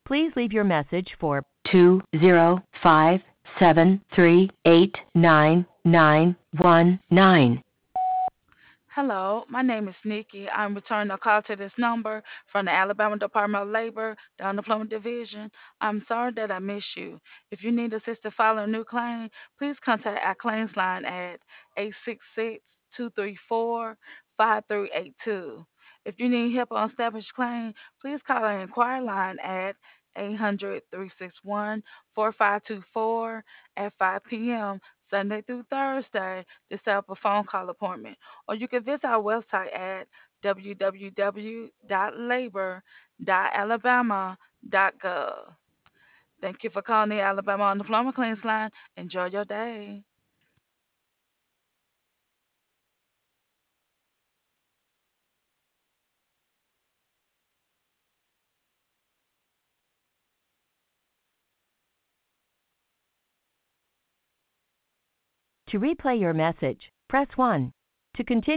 Please leave your message for 20573899919. Hello, my name is Nikki. I'm returning a call to this number from the Alabama Department of Labor, the Unemployment Division. I'm sorry that I missed you. If you need assistance filing a new claim, please contact our claims line at 866-234-5382. If you need help on established claim, please call our inquiry line at 800-361-4524 at 5 p.m. Sunday through Thursday to set up a phone call appointment, or you can visit our website at www.labor.alabama.gov. Thank you for calling the Alabama Unemployment Claims Line. Enjoy your day. To replay your message, press 1. To continue